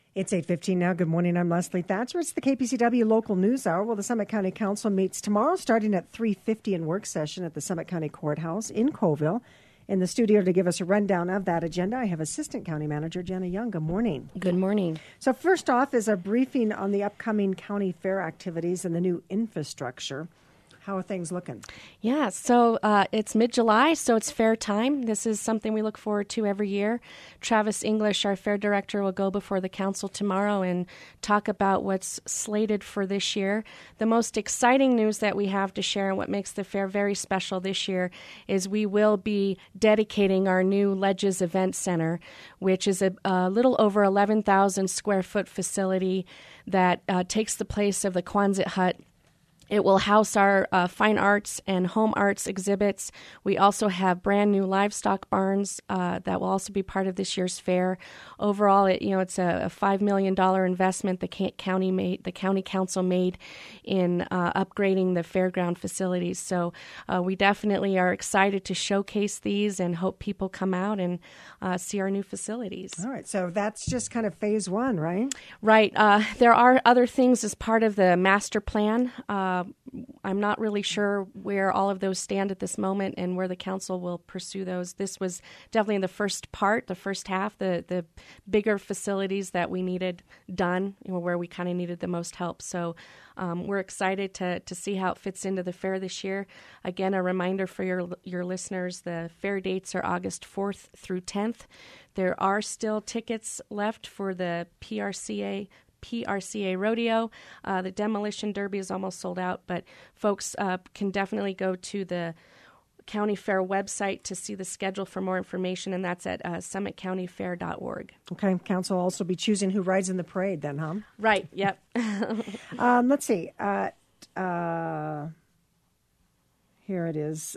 It's 8:15 now. Good morning. I'm Leslie Thatcher. It's the KPCW Local News Hour. Well, the Summit County Council meets tomorrow starting at 3:50 in work session at the Summit County Courthouse in Colville. In the studio to give us a rundown of that agenda, I have Assistant County Manager Jenna Young. Good morning. Good morning. So first off is a briefing on the upcoming county fair activities and the new infrastructure. How are things looking? Yeah, so it's mid-July, so it's fair time. This is something we look forward to every year. Travis English, our fair director, will go before the council tomorrow and talk about what's slated for this year. The most exciting news that we have to share and what makes the fair very special this year is we will be dedicating our new Ledges Event Center, which is a little over 11,000 square foot facility that takes the place of the Quonset hut. It will house our fine arts and home arts exhibits. We also have brand new livestock barns that will also be part of this year's fair. Overall, it's a $5 million investment the county council made in upgrading the fairground facilities. So we definitely are excited to showcase these and hope people come out and see our new facilities. All right, so that's just kind of phase one, right? Right. There are other things as part of the master plan. I'm not really sure where all of those stand at this moment and where the council will pursue those. This was definitely the first half, the bigger facilities that we needed done, where we kind of needed the most help. So we're excited to see how it fits into the fair this year. Again, a reminder for your listeners, the fair dates are August 4th through 10th. There are still tickets left for the PRCA Rodeo. The Demolition Derby is almost sold out, but folks can definitely go to the County Fair website to see the schedule for more information, and that's at summitcountyfair.org. Okay, council will also be choosing who rides in the parade then, huh? Right, yep. Let's see. Here it is.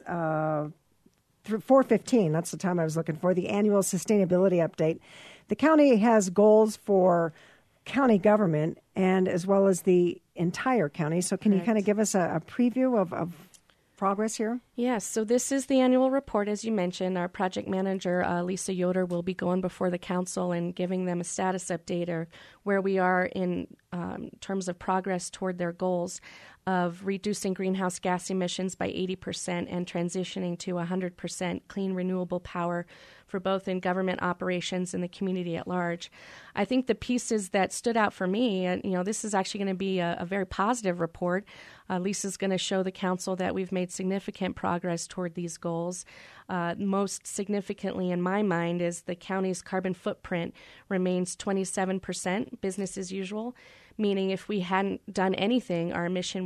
4:15, that's the time I was looking for, the annual sustainability update. The county has goals for county government and as well as the entire county. So can you kind of give us a preview of progress here? Yes, so this is the annual report, as you mentioned. Our project manager, Lisa Yoder, will be going before the council and giving them a status update or where we are in terms of progress toward their goals of reducing greenhouse gas emissions by 80% and transitioning to 100% clean renewable power for both in government operations and the community at large. I think the pieces that stood out for me, this is actually going to be a very positive report. Lisa's going to show the council that we've made significant progress toward these goals. Most significantly in my mind is the county's carbon footprint remains 27% business as usual, meaning if we hadn't done anything, our emission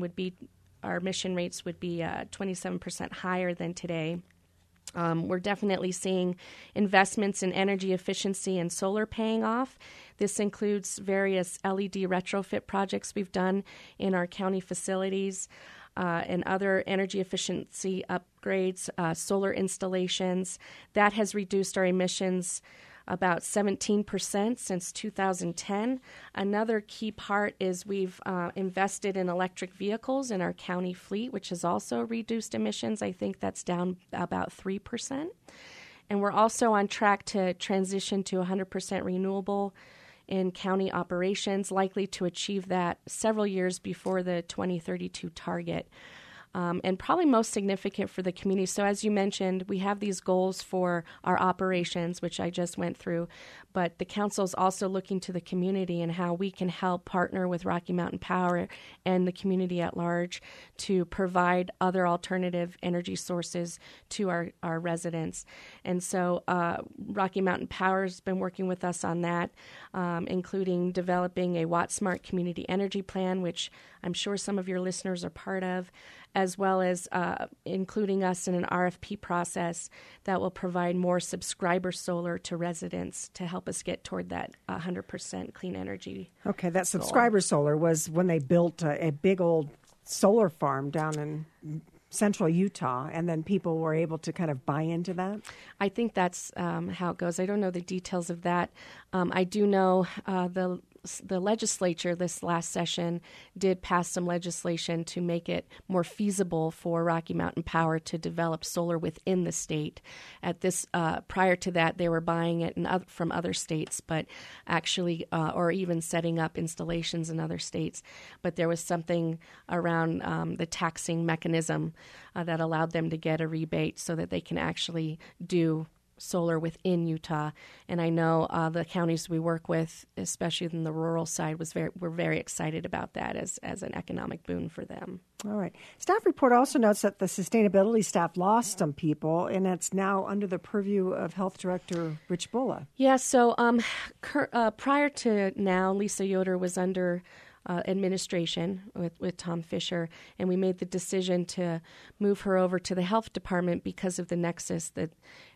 rates would be 27% higher than today. We're definitely seeing investments in energy efficiency and solar paying off. This includes various LED retrofit projects we've done in our county facilities and other energy efficiency upgrades, solar installations. That has reduced our emissions about 17% since 2010. Another key part is we've invested in electric vehicles in our county fleet, which has also reduced emissions. I think that's down about 3%. And we're also on track to transition to 100% renewable in county operations, likely to achieve that several years before the 2032 target. And probably most significant for the community. So as you mentioned, we have these goals for our operations, which I just went through, but the council is also looking to the community and how we can help partner with Rocky Mountain Power and the community at large to provide other alternative energy sources to our residents. And so Rocky Mountain Power has been working with us on that, including developing a WattSmart Community Energy Plan, which I'm sure some of your listeners are part of, as well as including us in an RFP process that will provide more subscriber solar to residents to help us get toward that 100% clean energy. Okay, that subscriber solar was when they built a big old solar farm down in central Utah, and then people were able to kind of buy into that? I think that's how it goes. I don't know the details of that. I do know the the legislature this last session did pass some legislation to make it more feasible for Rocky Mountain Power to develop solar within the state. At this, prior to that, they were buying it from other states, but actually, or even setting up installations in other states. But there was something around the taxing mechanism that allowed them to get a rebate so that they can actually do solar within Utah. And I know the counties we work with, especially in the rural side, were very excited about that as an economic boon for them. All right. Staff report also notes that the sustainability staff lost some people, and it's now under the purview of Health Director Rich Bulla. Yeah, so prior to now, Lisa Yoder was under administration with Tom Fisher, and we made the decision to move her over to the health department because of the nexus that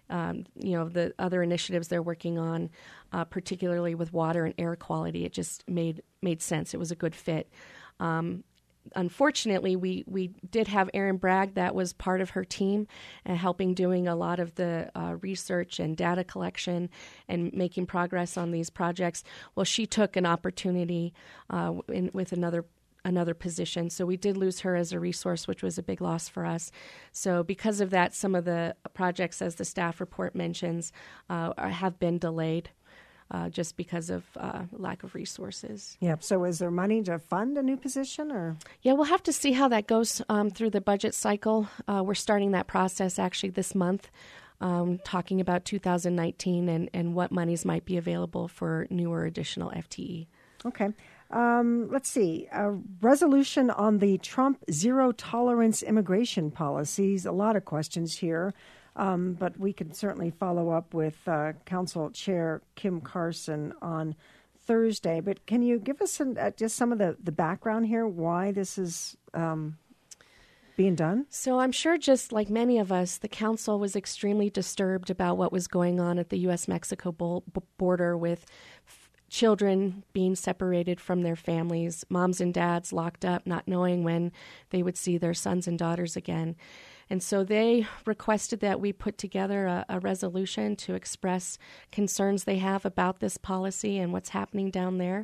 the other initiatives they're working on, particularly with water and air quality. It just made sense. It was a good fit. Unfortunately, we did have Erin Bragg that was part of her team, helping doing a lot of the research and data collection and making progress on these projects. Well, she took an opportunity with another position. So we did lose her as a resource, which was a big loss for us. So because of that, some of the projects, as the staff report mentions, have been delayed. Just because of lack of resources. Yeah. So is there money to fund a new position? Or? Yeah, we'll have to see how that goes through the budget cycle. We're starting that process actually this month, talking about 2019 and what monies might be available for new or additional FTE. Okay. Let's see. A resolution on the Trump zero-tolerance immigration policies. A lot of questions here. But we can certainly follow up with Council Chair Kim Carson on Thursday. But can you give us just some of the background here, why this is being done? So I'm sure just like many of us, the Council was extremely disturbed about what was going on at the U.S.-Mexico border with children being separated from their families, moms and dads locked up, not knowing when they would see their sons and daughters again. And so they requested that we put together a resolution to express concerns they have about this policy and what's happening down there.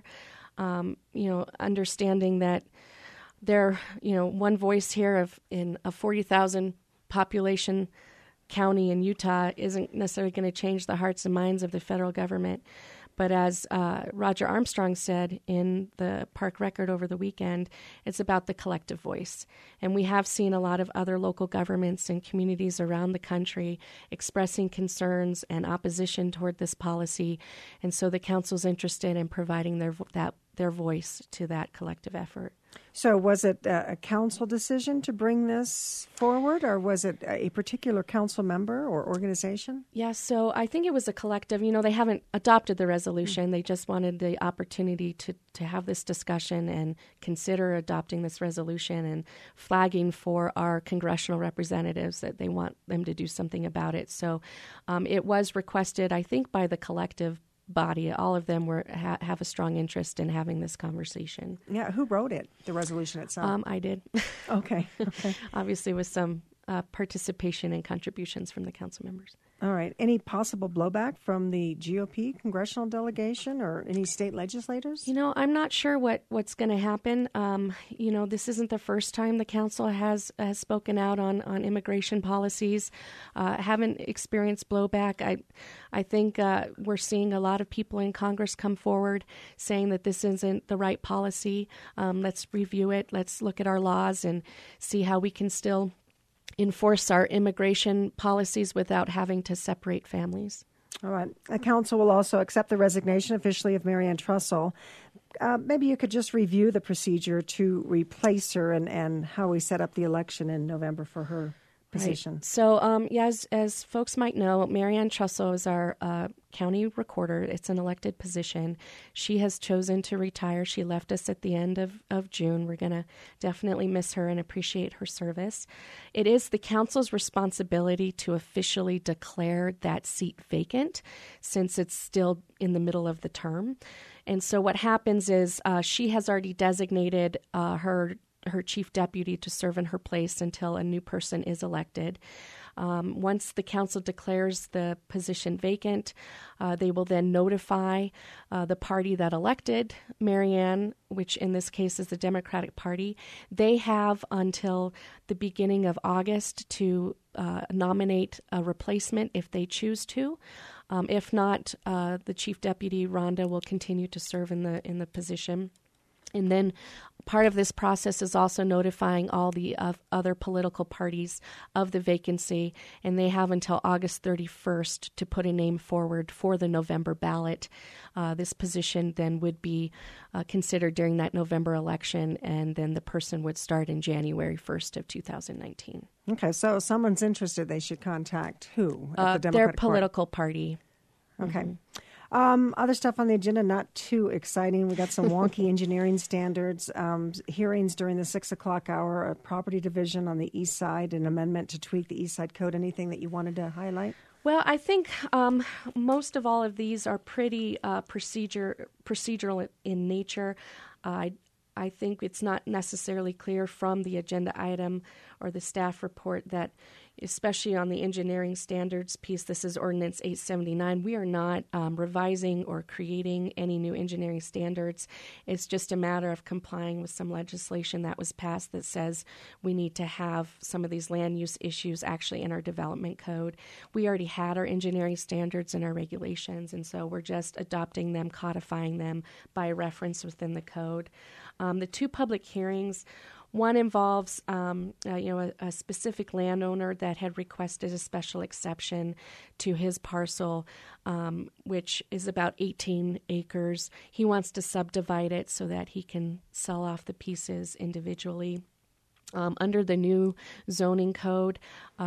Understanding that they're, one voice here in a 40,000 population county in Utah isn't necessarily going to change the hearts and minds of the federal government. But as Roger Armstrong said in the Park Record over the weekend, it's about the collective voice. And we have seen a lot of other local governments and communities around the country expressing concerns and opposition toward this policy. And so the council's interested in providing their voice to that collective effort. So was it a council decision to bring this forward, or was it a particular council member or organization? Yeah, so I think it was a collective. They haven't adopted the resolution. They just wanted the opportunity to have this discussion and consider adopting this resolution and flagging for our congressional representatives that they want them to do something about it. So it was requested, I think, by the collective body. All of them have a strong interest in having this conversation. Yeah, who wrote it, the resolution itself? I did. Okay. Obviously with some participation and contributions from the council members. All right. Any possible blowback from the GOP congressional delegation or any state legislators? I'm not sure what's going to happen. This isn't the first time the council has spoken out on immigration policies. Haven't experienced blowback. I think we're seeing a lot of people in Congress come forward saying that this isn't the right policy. Let's review it. Let's look at our laws and see how we can still enforce our immigration policies without having to separate families. All right. The council will also accept the resignation officially of Marianne Trussell. Maybe you could just review the procedure to replace her and how we set up the election in November for her position. Right. So, as folks might know, Marianne Trussell is our county recorder. It's an elected position. She has chosen to retire. She left us at the end of June. We're going to definitely miss her and appreciate her service. It is the council's responsibility to officially declare that seat vacant since it's still in the middle of the term. And so what happens is she has already designated her chief deputy to serve in her place until a new person is elected. Once the council declares the position vacant, they will then notify the party that elected Marianne, which in this case is the Democratic Party. They have until the beginning of August to nominate a replacement if they choose to. If not, the Chief Deputy, Rhonda, will continue to serve in the position. And then part of this process is also notifying all the other political parties of the vacancy, and they have until August 31st to put a name forward for the November ballot. This position then would be considered during that November election, and then the person would start in January 1st of 2019. Okay, so if someone's interested, they should contact who? At the their Democratic political party. Okay. Mm-hmm. Other stuff on the agenda, not too exciting. We got some wonky engineering standards, hearings during the 6 o'clock hour, a property division on the east side, an amendment to tweak the east side code. Anything that you wanted to highlight? Well, I think most of all of these are pretty procedural in nature. I think it's not necessarily clear from the agenda item or the staff report that, especially on the engineering standards piece, this is Ordinance 879. We are not revising or creating any new engineering standards. It's just a matter of complying with some legislation that was passed that says we need to have some of these land use issues actually in our development code. We already had our engineering standards and our regulations, and so we're just adopting them, codifying them by reference within the code. The two public hearings, one involves a specific landowner that had requested a special exception to his parcel, which is about 18 acres. He wants to subdivide it so that he can sell off the pieces individually. Under the new zoning code,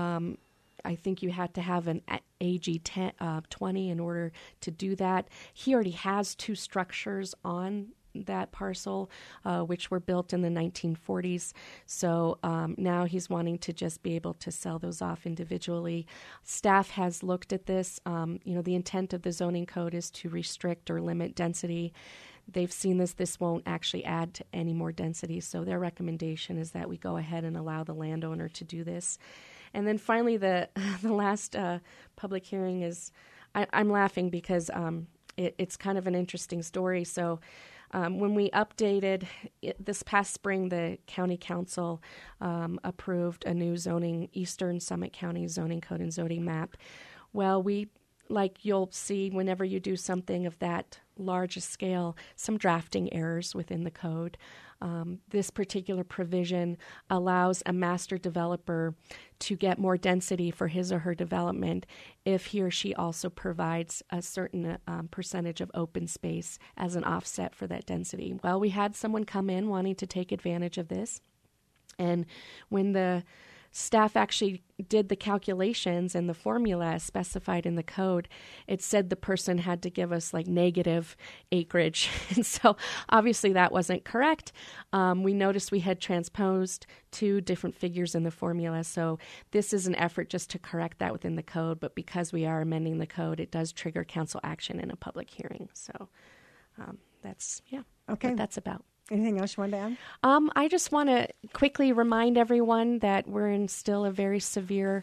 I think you had to have an AG 20 in order to do that. He already has two structures on that parcel, which were built in the 1940s. So now he's wanting to just be able to sell those off individually. Staff has looked at this. The intent of the zoning code is to restrict or limit density. They've seen this. This won't actually add to any more density. So their recommendation is that we go ahead and allow the landowner to do this. And then finally, the last public hearing is, I'm laughing because it's kind of an interesting story. So when we updated this past spring, the county council approved a new Eastern Summit County zoning code and zoning map. Well, like you'll see whenever you do something of that large a scale, some drafting errors within the code. This particular provision allows a master developer to get more density for his or her development if he or she also provides a certain percentage of open space as an offset for that density. Well, we had someone come in wanting to take advantage of this, and when the staff actually did the calculations and the formula specified in the code, it said the person had to give us like negative acreage. And so obviously that wasn't correct. We noticed we had transposed two different figures in the formula. So this is an effort just to correct that within the code. But because we are amending the code, it does trigger council action in a public hearing. So that's okay. what that's about. Anything else you wanted to add? I just want to quickly remind everyone that we're in still a very severe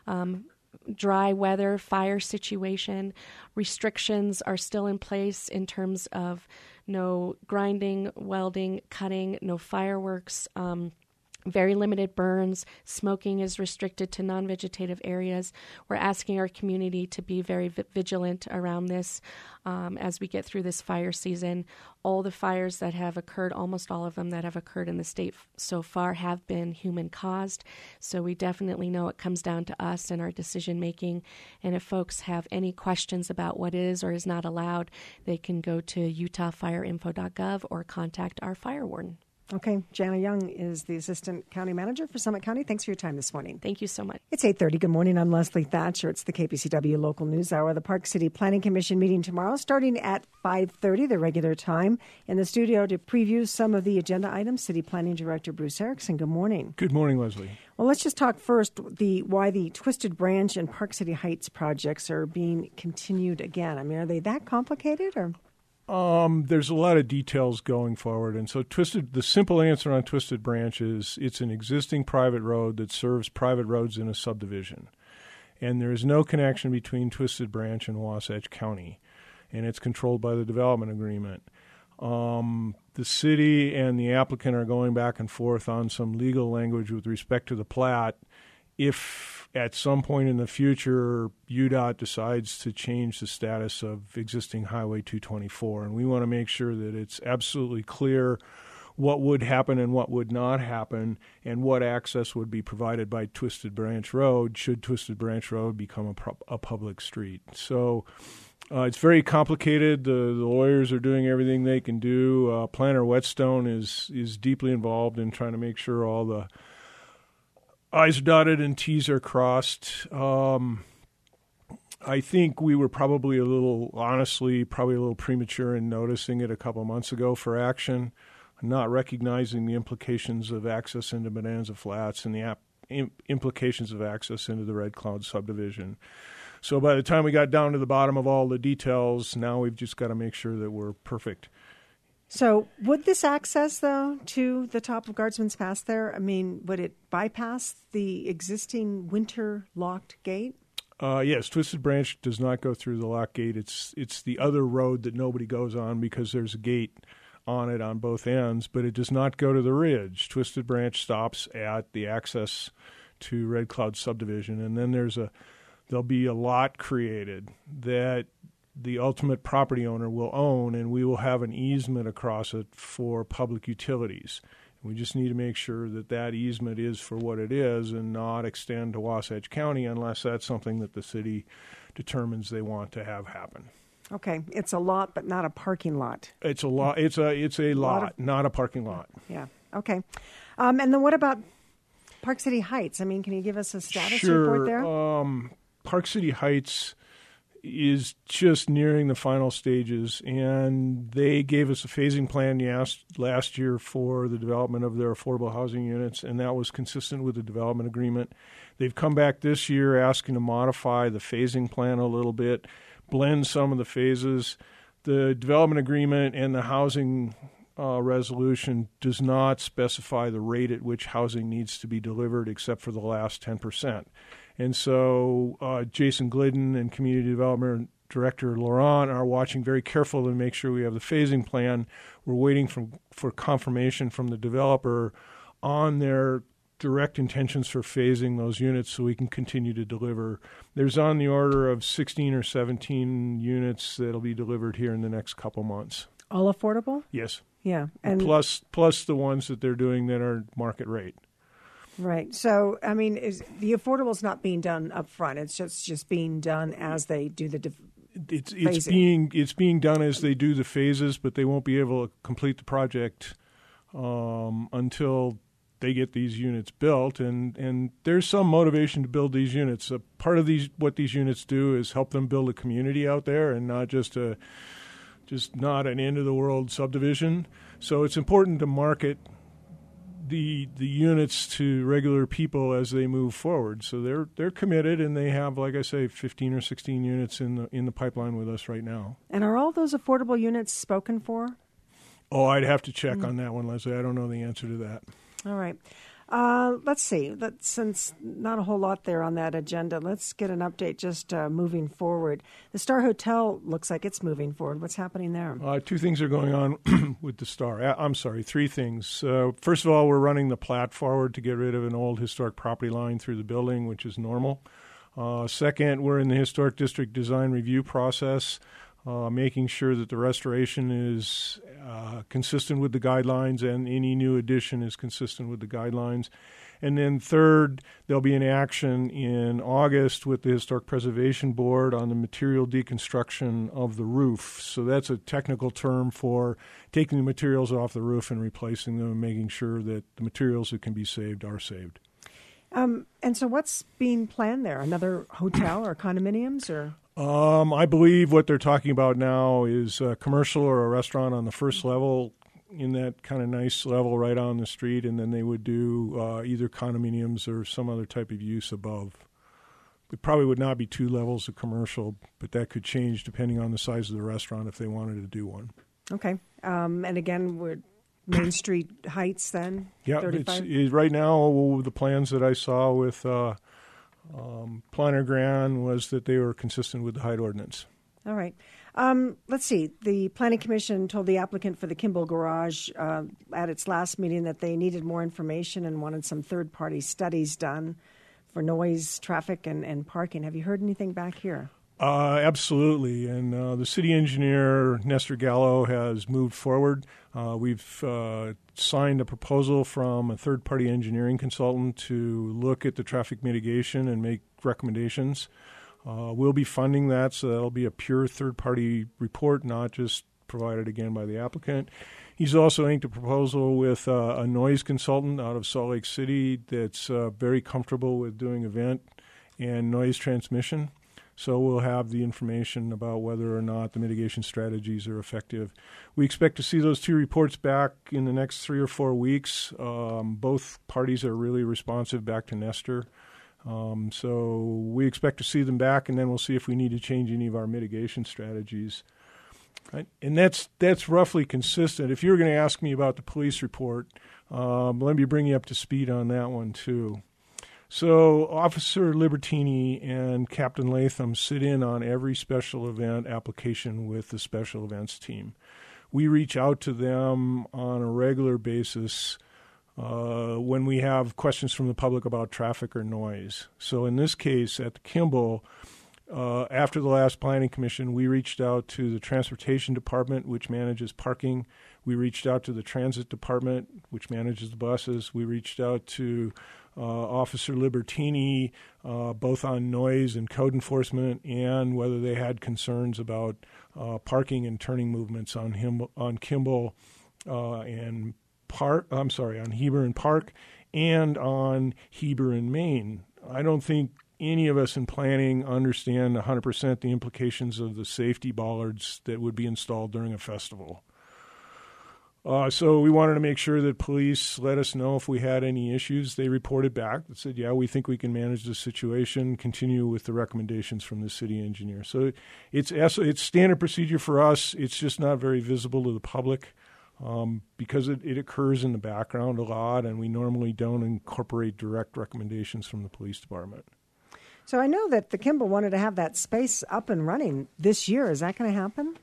dry weather fire situation. Restrictions are still in place in terms of no grinding, welding, cutting, no fireworks, very limited burns. Smoking is restricted to non-vegetative areas. We're asking our community to be very vigilant around this as we get through this fire season. All the fires that have occurred, almost all of them that have occurred in the state so far, have been human-caused. So we definitely know it comes down to us and our decision-making. And if folks have any questions about what is or is not allowed, they can go to utahfireinfo.gov or contact our fire warden. Okay. Jana Young is the Assistant County Manager for Summit County. Thanks for your time this morning. Thank you so much. It's 8:30. Good morning. I'm Leslie Thatcher. It's the KPCW Local News Hour. The Park City Planning Commission meeting tomorrow starting at 5:30, the regular time. In the studio to preview some of the agenda items, City Planning Director Bruce Erickson. Good morning. Good morning, Leslie. Well, let's just talk first why the Twisted Branch and Park City Heights projects are being continued again. I mean, are they that complicated or? There's a lot of details going forward. And so the simple answer on Twisted Branch is it's an existing private road that serves private roads in a subdivision. and there is no connection between Twisted Branch and Wasatch County, and it's controlled by the development agreement. The city and the applicant are going back and forth on some legal language with respect to the plat. If at some point in the future UDOT decides to change the status of existing Highway 224, and we want to make sure that it's absolutely clear what would happen and what would not happen, and what access would be provided by Twisted Branch Road should Twisted Branch Road become a public street. So it's very complicated. The lawyers are doing everything they can do. Planner Whetstone is deeply involved in trying to make sure all the I's are dotted and T's are crossed. I think we were probably a little premature in noticing it a couple of months ago for action, not recognizing the implications of access into Bonanza Flats and the implications of access into the Red Cloud subdivision. So by the time we got down to the bottom of all the details, now we've just got to make sure that we're perfect. So would this access, though, to the top of Guardsman's Pass there, I mean, would it bypass the existing winter-locked gate? Yes, Twisted Branch does not go through the lock gate. It's the other road that nobody goes on because there's a gate on it on both ends, but it does not go to the ridge. Twisted Branch stops at the access to Red Cloud subdivision, and then there'll be a lot created that the ultimate property owner will own, and we will have an easement across it for public utilities. We just need to make sure that that easement is for what it is and not extend to Wasatch County unless that's something that the city determines they want to have happen. Okay, it's a lot, but not a parking lot. It's a lot. It's a lot, not a parking lot. Yeah. Okay. And then what about Park City Heights? I mean, can you give us a status report there? Park City Heights is just nearing the final stages, and they gave us a phasing plan last year for the development of their affordable housing units, and that was consistent with the development agreement. They've come back this year asking to modify the phasing plan a little bit, blend some of the phases. The development agreement and the housing resolution does not specify the rate at which housing needs to be delivered except for the last 10%. And so Jason Glidden and Community Development Director Laurent are watching very carefully to make sure we have the phasing plan. We're waiting for confirmation from the developer on their direct intentions for phasing those units so we can continue to deliver. There's on the order of 16 or 17 units that'll be delivered here in the next couple months. All affordable? Yes. Yeah. And plus the ones that they're doing that are market rate. Right. So, I mean, the affordable is not being done up front. It's just being done as they do the it's being done as they do the phases, but they won't be able to complete the project until they get these units built. And there's some motivation to build these units. Part of what these units do is help them build a community out there and not just not an end of the world subdivision. So it's important to market the units to regular people as they move forward. So they're committed, and they have, like I say, 15 or 16 units in the pipeline with us right now. And are all those affordable units spoken for? Oh, I'd have to check on that one, Leslie. I don't know the answer to that. All right. Let's see. Since not a whole lot there on that agenda, let's get an update just moving forward. The Star Hotel looks like it's moving forward. What's happening there? Two things are going on with the Star. I'm sorry, three things. First of all, we're running the plat forward to get rid of an old historic property line through the building, which is normal. Second, we're in the Historic District Design Review process, making sure that the restoration is consistent with the guidelines and any new addition is consistent with the guidelines. And then third, there'll be an action in August with the Historic Preservation Board on the material deconstruction of the roof. So that's a technical term for taking the materials off the roof and replacing them and making sure that the materials that can be saved are saved. And so what's being planned there? Another hotel or condominiums or? I believe what they're talking about now is a commercial or a restaurant on the first level in that kind of nice level right on the street, and then they would do either condominiums or some other type of use above. It probably would not be 2 levels of commercial, but that could change depending on the size of the restaurant if they wanted to do one. Okay. And again, we're Main Street Heights then? Yeah, 35? Right now the plans that I saw with Planner Gran was that they were consistent with the height ordinance. All right. Let's see. The Planning Commission told the applicant for the Kimball Garage at its last meeting that they needed more information and wanted some third-party studies done for noise, traffic, and parking. Have you heard anything back here? Absolutely. And the city engineer, Nestor Gallo, has moved forward. We've signed a proposal from a third-party engineering consultant to look at the traffic mitigation and make recommendations. We'll be funding that, so that'll be a pure third-party report, not just provided again by the applicant. He's also inked a proposal with a noise consultant out of Salt Lake City that's very comfortable with doing event and noise transmission. So we'll have the information about whether or not the mitigation strategies are effective. We expect to see those two reports back in the next 3 or 4 weeks. Both parties are really responsive back to Nestor. So we expect to see them back, and then we'll see if we need to change any of our mitigation strategies. Right? And that's roughly consistent. If you're going to ask me about the police report, let me bring you up to speed on that one too. So Officer Libertini and Captain Latham sit in on every special event application with the special events team. We reach out to them on a regular basis when we have questions from the public about traffic or noise. So in this case, at the Kimball, after the last Planning Commission, we reached out to the Transportation Department, which manages parking. We reached out to the Transit Department, which manages the buses. We reached out to Officer Libertini, both on noise and code enforcement, and whether they had concerns about parking and turning movements on Kimball and on Heber and Park, and on Heber and Main. I don't think any of us in planning understand 100% the implications of the safety bollards that would be installed during a festival. So we wanted to make sure that police let us know if we had any issues. They reported back that said, yeah, we think we can manage the situation, continue with the recommendations from the city engineer. So it's standard procedure for us. It's just not very visible to the public because it occurs in the background a lot, and we normally don't incorporate direct recommendations from the police department. So I know that the Kimball wanted to have that space up and running this year. Is that going to happen?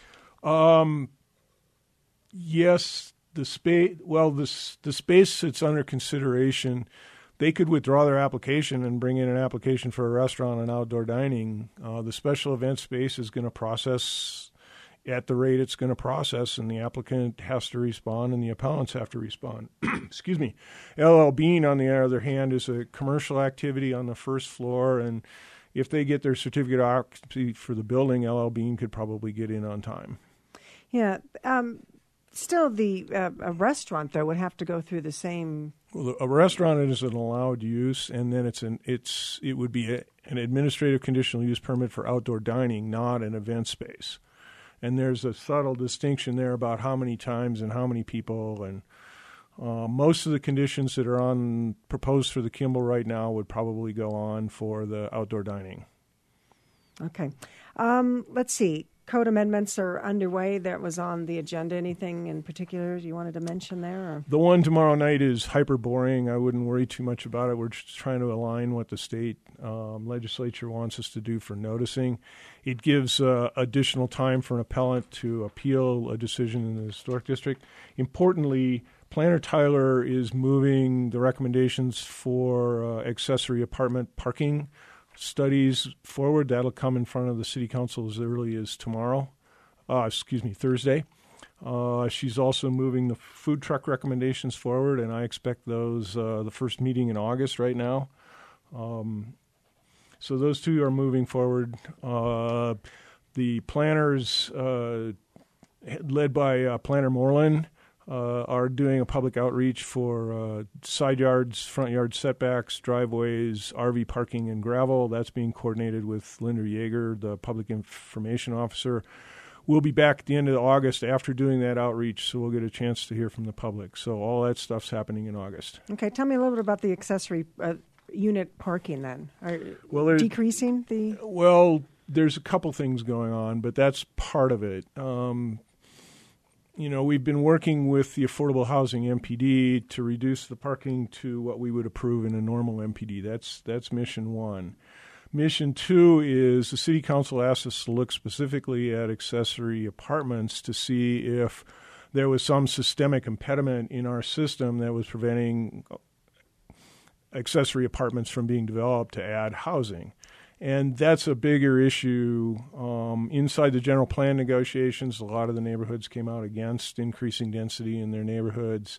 Yes, the space that's under consideration, they could withdraw their application and bring in an application for a restaurant and outdoor dining. The special event space is going to process at the rate it's going to process, and the applicant has to respond and the appellants have to respond. Excuse me. LL Bean, on the other hand, is a commercial activity on the first floor, and if they get their certificate of occupancy for the building, LL Bean could probably get in on time. Yeah. Still, a restaurant, though, would have to go through the same. Well, a restaurant is an allowed use, and then it would be an administrative conditional use permit for outdoor dining, not an event space. And there's a subtle distinction there about how many times and how many people. And most of the conditions that are proposed for the Kimball right now would probably go on for the outdoor dining. Okay. Let's see. Code amendments are underway. That was on the agenda. Anything in particular you wanted to mention there? Or? The one tomorrow night is hyper boring. I wouldn't worry too much about it. We're just trying to align what the state legislature wants us to do for noticing. It gives additional time for an appellant to appeal a decision in the historic district. Importantly, Planner Tyler is moving the recommendations for accessory apartment parking studies forward. That'll come in front of the city council as early as Thursday. She's also moving the food truck recommendations forward, and I expect those the first meeting in August right now. So those two are moving forward. The planners, led by Planner Moreland, are doing a public outreach for side yards, front yard setbacks, driveways, RV parking, and gravel. That's being coordinated with Linda Yeager, the public information officer. We'll be back at the end of August after doing that outreach, so we'll get a chance to hear from the public. So all that stuff's happening in August. Okay, tell me a little bit about the accessory unit parking then. Are decreasing the? Well, there's a couple things going on, but that's part of it. we've been working with the Affordable Housing MPD to reduce the parking to what we would approve in a normal MPD. That's mission one. Mission two is the City Council asked us to look specifically at accessory apartments to see if there was some systemic impediment in our system that was preventing accessory apartments from being developed to add housing. And that's a bigger issue. Inside the general plan negotiations, a lot of the neighborhoods came out against increasing density in their neighborhoods.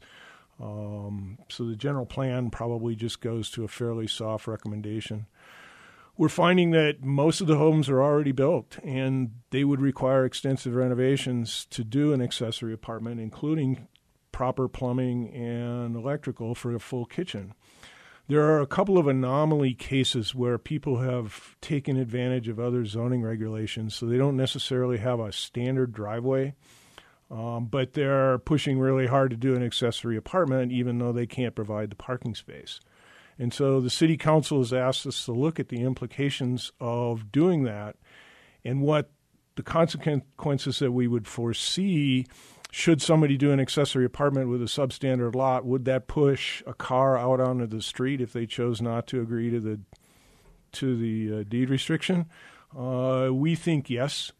So the general plan probably just goes to a fairly soft recommendation. We're finding that most of the homes are already built, and they would require extensive renovations to do an accessory apartment, including proper plumbing and electrical for a full kitchen. There are a couple of anomaly cases where people have taken advantage of other zoning regulations, so they don't necessarily have a standard driveway, but they're pushing really hard to do an accessory apartment even though they can't provide the parking space. And so the City Council has asked us to look at the implications of doing that and what the consequences that we would foresee should somebody do an accessory apartment with a substandard lot. Would that push a car out onto the street if they chose not to agree to the deed restriction? We think yes.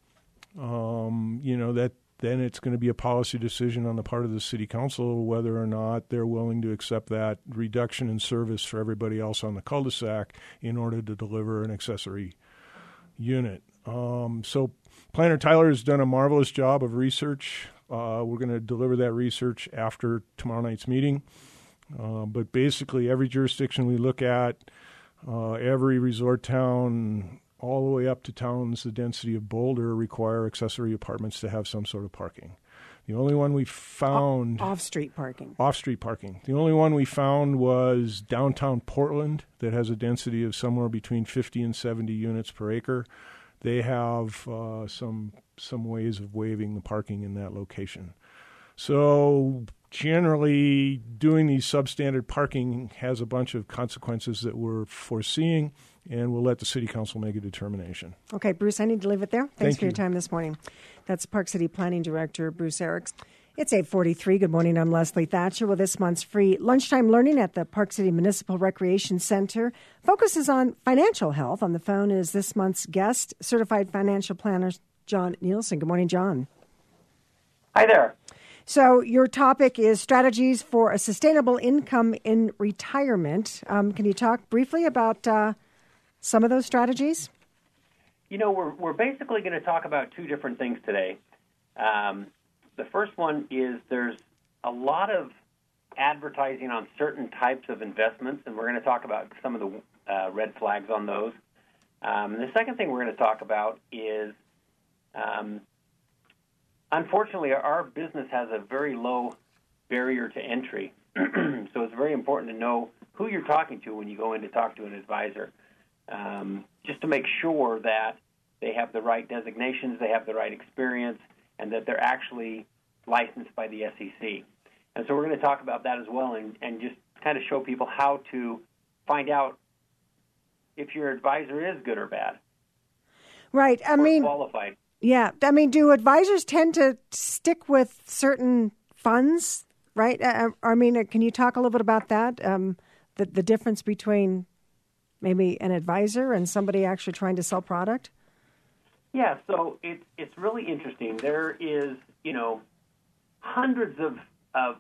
That then it's going to be a policy decision on the part of the City Council whether or not they're willing to accept that reduction in service for everybody else on the cul-de-sac in order to deliver an accessory unit. So Planner Tyler has done a marvelous job of research. We're going to deliver that research after tomorrow night's meeting. But basically every jurisdiction we look at, every resort town, all the way up to towns the density of Boulder require accessory apartments to have some sort of parking. The only one we found... Off-street parking. Off-street parking. The only one we found was downtown Portland that has a density of somewhere between 50 and 70 units per acre. They have some ways of waiving the parking in that location. So generally, doing these substandard parking has a bunch of consequences that we're foreseeing, and we'll let the City Council make a determination. Okay, Bruce, I need to leave it there. Thanks for you. your time this morning. That's Park City Planning Director Bruce Eriks. It's 8:43. Good morning. I'm Leslie Thatcher. Well, this month's free lunchtime learning at the Park City Municipal Recreation Center focuses on financial health. On the phone is this month's guest, Certified Financial Planner John Nielsen. Good morning, John. Hi there. So your topic is strategies for a sustainable income in retirement. Can you talk briefly about some of those strategies? We're basically going to talk about two different things today. The first one is there's a lot of advertising on certain types of investments, and we're going to talk about some of the red flags on those. The second thing we're going to talk about is, unfortunately, our business has a very low barrier to entry, so it's very important to know who you're talking to when you go in to talk to an advisor, just to make sure that they have the right designations, they have the right experience, and that they're actually licensed by the SEC. And so we're going to talk about that as well and just kind of show people how to find out if your advisor is good or bad. Right. Qualified. Yeah. Do advisors tend to stick with certain funds, right? Can you talk a little bit about that, the difference between maybe an advisor and somebody actually trying to sell product? Yeah, so it's really interesting. There is, hundreds of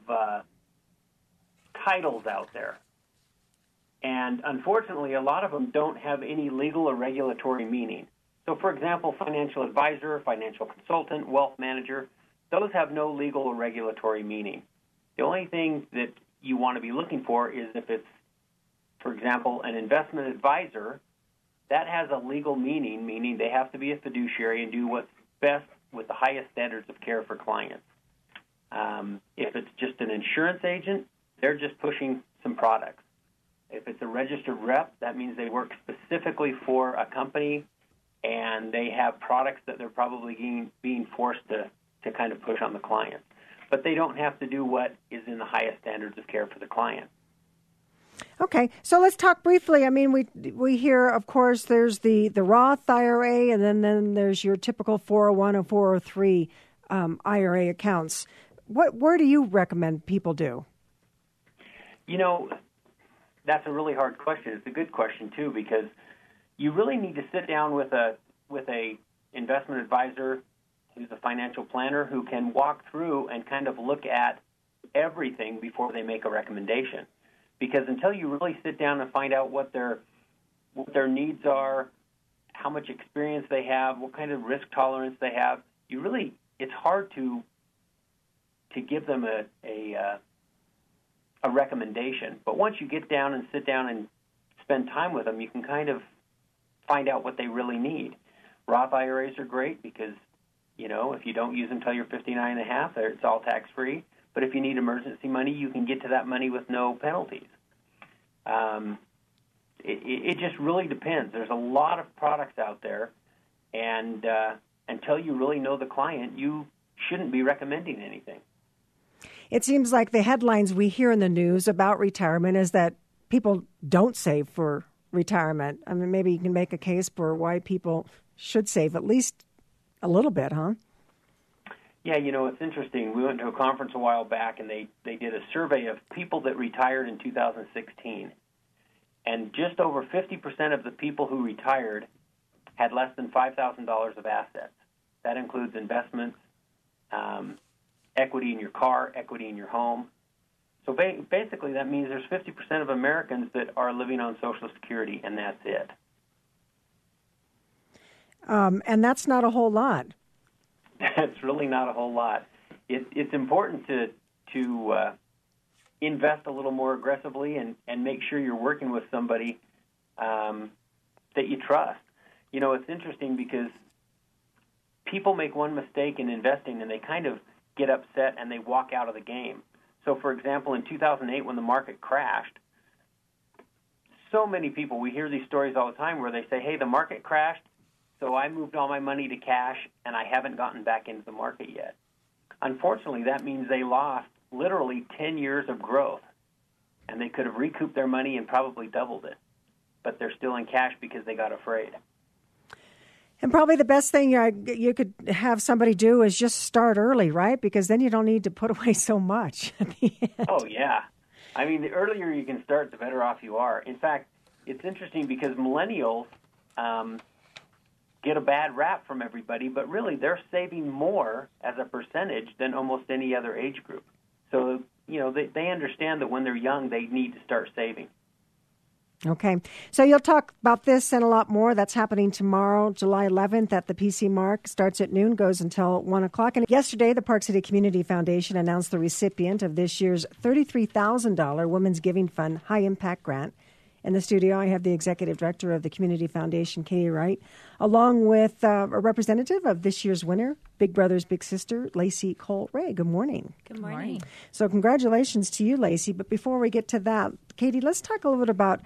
titles out there. And unfortunately, a lot of them don't have any legal or regulatory meaning. So, for example, financial advisor, financial consultant, wealth manager, those have no legal or regulatory meaning. The only thing that you want to be looking for is if it's, for example, an investment advisor, that has a legal meaning, meaning they have to be a fiduciary and do what's best with the highest standards of care for clients. If it's just an insurance agent, they're just pushing some products. If it's a registered rep, that means they work specifically for a company and they have products that they're probably being forced to kind of push on the client. But they don't have to do what is in the highest standards of care for the client. Okay, so let's talk briefly. We hear, of course, there's the Roth IRA, and then there's your typical 401 or 403 IRA accounts. Where do you recommend people do? That's a really hard question. It's a good question too, because you really need to sit down with a investment advisor who's a financial planner who can walk through and kind of look at everything before they make a recommendation. Because until you really sit down and find out what their needs are, how much experience they have, what kind of risk tolerance they have, it's hard to give them a recommendation. But once you get down and sit down and spend time with them, you can kind of find out what they really need. Roth IRAs are great because, if you don't use them until you're 59 and a half, it's all tax-free. But if you need emergency money, you can get to that money with no penalties. It just really depends. There's a lot of products out there, and until you really know the client, you shouldn't be recommending anything. It seems like the headlines we hear in the news about retirement is that people don't save for retirement. I mean, maybe you can make a case for why people should save at least a little bit, huh? Yeah, it's interesting. We went to a conference a while back, and they did a survey of people that retired in 2016. And just over 50% of the people who retired had less than $5,000 of assets. That includes investments, equity in your car, equity in your home. So basically that means there's 50% of Americans that are living on Social Security, and that's it. And that's not a whole lot. That's really not a whole lot. It's important to invest a little more aggressively and make sure you're working with somebody that you trust. It's interesting because people make one mistake in investing and they kind of get upset and they walk out of the game. So, for example, in 2008 when the market crashed, so many people, we hear these stories all the time where they say, hey, the market crashed, so I moved all my money to cash and I haven't gotten back into the market yet. Unfortunately, that means they lost literally 10 years of growth, and they could have recouped their money and probably doubled it, but they're still in cash because they got afraid. And probably the best thing you could have somebody do is just start early, right? Because then you don't need to put away so much at the end. Oh, yeah. I mean, the earlier you can start, the better off you are. In fact, it's interesting because millennials get a bad rap from everybody, but really they're saving more as a percentage than almost any other age group. So, they understand that when they're young, they need to start saving. Okay. So you'll talk about this and a lot more. That's happening tomorrow, July 11th at the PC Mark. Starts at noon, goes until 1 o'clock. And yesterday, the Park City Community Foundation announced the recipient of this year's $33,000 Women's Giving Fund High Impact Grant. In the studio, I have the executive director of the Community Foundation, Katie Wright, along with a representative of this year's winner, Big Brothers Big Sister, Lacey Cole-Ray. Good morning. Good morning. So congratulations to you, Lacey. But before we get to that, Katie, let's talk a little bit about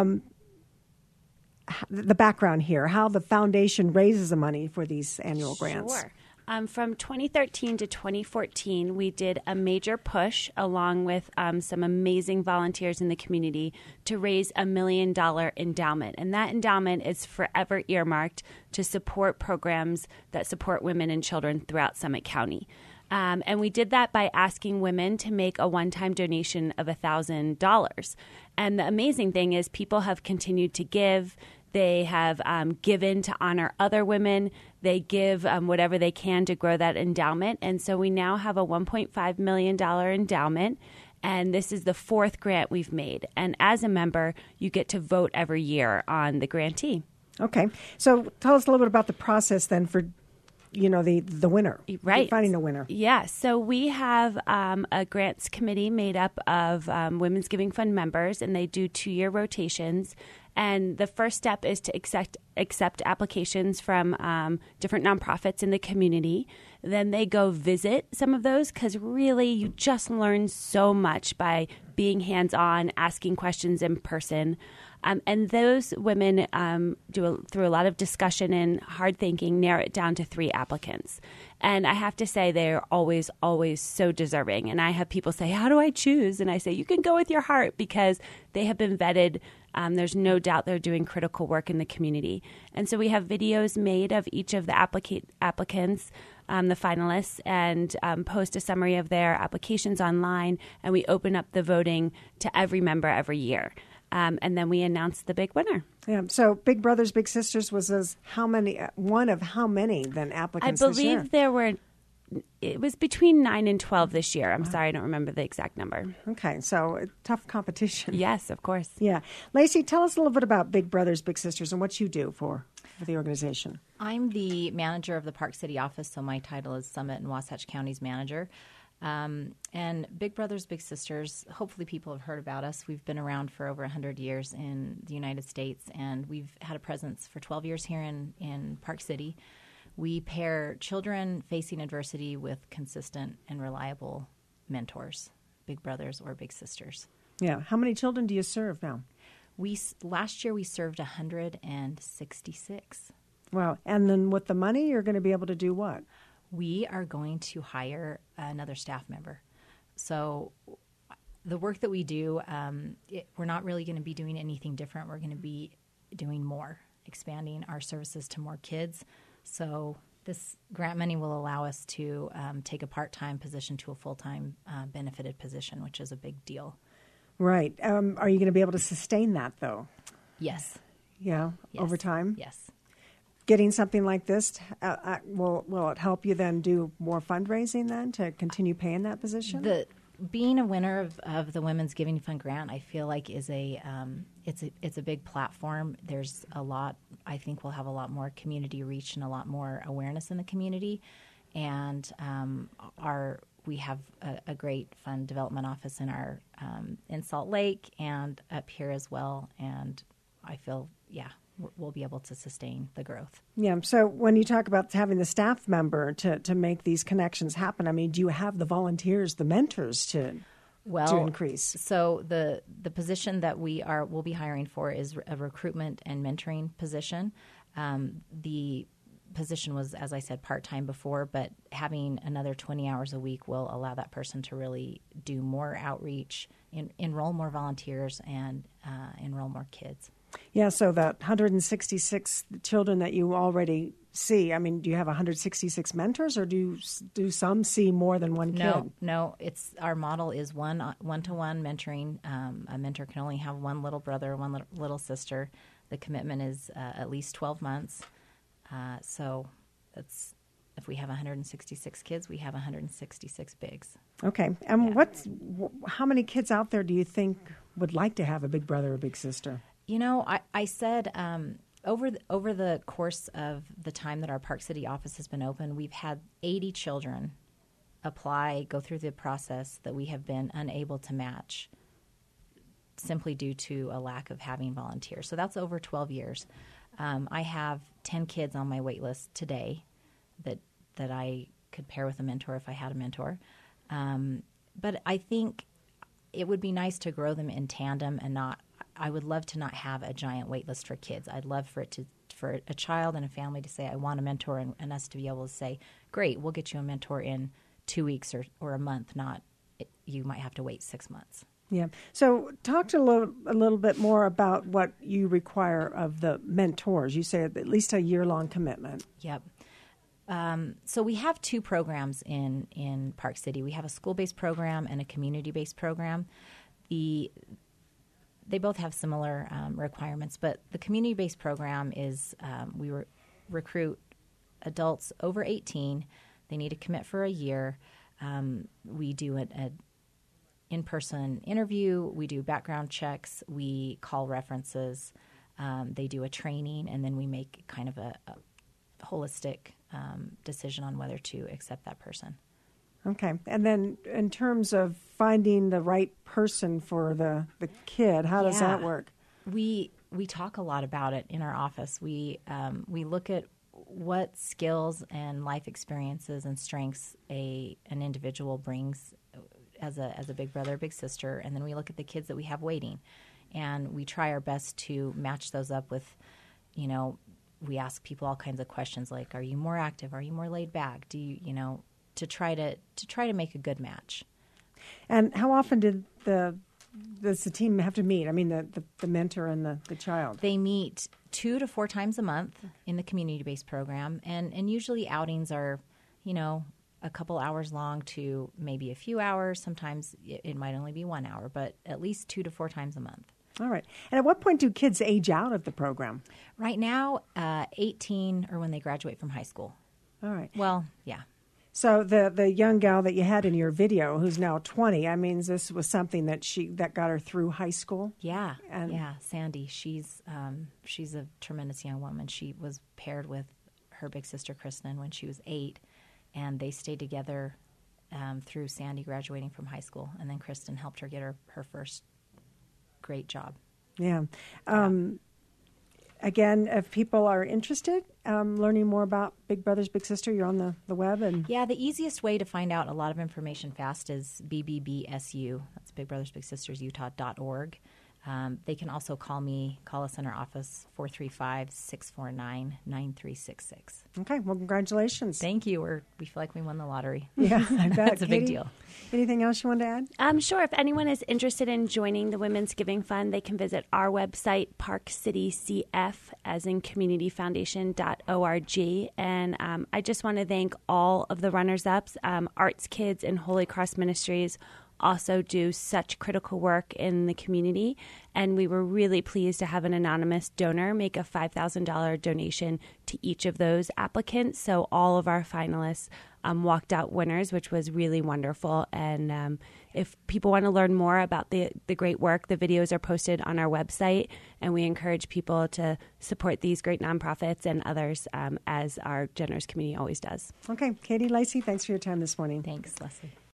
the background here, how the foundation raises the money for these annual grants. Sure. From 2013 to 2014, we did a major push along with some amazing volunteers in the community to raise $1 million endowment. And that endowment is forever earmarked to support programs that support women and children throughout Summit County. And we did that by asking women to make a one-time donation of $1,000. And the amazing thing is people have continued to give. They have given to honor other women. They give whatever they can to grow that endowment. And so we now have a $1.5 million endowment. And this is the fourth grant we've made. And as a member, you get to vote every year on the grantee. Okay. So tell us a little bit about the process then for the winner. Right. Finding a winner. Yeah. So we have a grants committee made up of Women's Giving Fund members, and they do 2-year rotations. And the first step is to accept applications from different nonprofits in the community. Then they go visit some of those because really you just learn so much by being hands-on, asking questions in person. And those women, through a lot of discussion and hard thinking, narrow it down to 3 applicants. And I have to say they're always, always so deserving. And I have people say, how do I choose? And I say, you can go with your heart because they have been vetted. There's no doubt they're doing critical work in the community. And so we have videos made of each of the applicants. the finalists and post a summary of their applications online, and we open up the voting to every member every year. And then we announce the big winner. Yeah. So Big Brothers Big Sisters was one of how many then applicants I this year? believe it was between 9 and 12 this year. I'm sorry, I don't remember the exact number. Okay, so tough competition. Yes, of course. Yeah. Lacey, tell us a little bit about Big Brothers Big Sisters and what you do for the organization. I'm the manager of the Park City office, so my title is Summit and Wasatch County's manager. And Big Brothers Big Sisters, hopefully people have heard about us. We've been around for over 100 years in the United States, and we've had a presence for 12 years here in Park City. We pair children facing adversity with consistent and reliable mentors, big brothers or big sisters. Yeah. How many children do you serve now? Last year we served 166. Wow. And then with the money, you're going to be able to do what? We are going to hire another staff member. So the work that we do, we're not really going to be doing anything different. We're going to be doing more, expanding our services to more kids. So this grant money will allow us to take a part-time position to a full-time benefited position, which is a big deal. Right. Are you going to be able to sustain that, though? Yes. Yeah, Yes. over time? Yes. Getting something like this, will it help you then do more fundraising then to continue paying that position? Being a winner of the Women's Giving Fund grant, I feel like is it's a big platform. There's a lot. I think we'll have a lot more community reach and a lot more awareness in the community. And we have a great fund development office in Salt Lake and up here as well. And I feel we'll be able to sustain the growth. Yeah. So when you talk about having the staff member to make these connections happen, I mean, do you have the volunteers, the mentors to increase? So the position that we'll be hiring for is a recruitment and mentoring position. The position was, as I said, part-time before, but having another 20 hours a week will allow that person to really do more outreach, enroll more volunteers, and enroll more kids. Yeah, so that 166 children that you already see, I mean, do you have 166 mentors, or do some see more than one kid? No. It's our model is one-to-one mentoring. A mentor can only have one little brother, one little sister. The commitment is at least 12 months. So that's if we have 166 kids, we have 166 bigs. Okay, and how many kids out there do you think would like to have a big brother or big sister? You know, I said over the course of the time that our Park City office has been open, we've had 80 children apply, go through the process that we have been unable to match simply due to a lack of having volunteers. So that's over 12 years. I have 10 kids on my wait list today that I could pair with a mentor if I had a mentor. But I think it would be nice to grow them in tandem and not. I would love to not have a giant wait list for kids. I'd love for a child and a family to say, I want a mentor, and us to be able to say, great, we'll get you a mentor in 2 weeks or a month, not you might have to wait 6 months. Yeah. So talk a little bit more about what you require of the mentors. You say at least a year-long commitment. Yep. So we have two programs in Park City. We have a school-based program and a community-based program. They both have similar requirements, but the community-based program is we recruit adults over 18. They need to commit for a year. We do an in-person interview. We do background checks. We call references. They do a training, and then we make kind of a holistic decision on whether to accept that person. Okay. And then in terms of finding the right person for the kid, how does that work? We talk a lot about it in our office. We look at what skills and life experiences and strengths an individual brings as a big brother, big sister, and then we look at the kids that we have waiting, and we try our best to match those up with, we ask people all kinds of questions like, are you more active? Are you more laid back? Do you, to try to make a good match. And how often does the team have to meet? I mean, the mentor and the child. They meet 2 to 4 times a month in the community-based program, and usually outings are, a couple hours long to maybe a few hours. Sometimes it might only be 1 hour, but at least 2 to 4 times a month. All right. And at what point do kids age out of the program? Right now, 18 or when they graduate from high school. All right. Well, yeah. So the young gal that you had in your video, who's now 20, I mean, this was something that got her through high school. Yeah, And Sandy, she's a tremendous young woman. She was paired with her big sister Kristen when she was 8, and they stayed together through Sandy graduating from high school, and then Kristen helped her get her first great job. Yeah. Again, if people are interested, learning more about Big Brothers Big Sister, you're on the web. Yeah, the easiest way to find out a lot of information fast is BBBSU. That's Big Brothers Big Sisters Utah.org. They can also call us in our office, 435-649-9366. Okay, well, congratulations. Thank you. We feel like we won the lottery. Yeah, I bet. It's a big deal. Anything else you want to add? Sure. If anyone is interested in joining the Women's Giving Fund, they can visit our website, parkcitycf, as in communityfoundation.org. And I just want to thank all of the runners-ups. Arts Kids and Holy Cross Ministries also do such critical work in the community, and we were really pleased to have an anonymous donor make a $5,000 donation to each of those applicants. So all of our finalists walked out winners, which was really wonderful. And if people want to learn more about the great work, the videos are posted on our website, and we encourage people to support these great nonprofits and others as our generous community always does. Okay, Katie Lacey, thanks for your time this morning. Thanks, Leslie.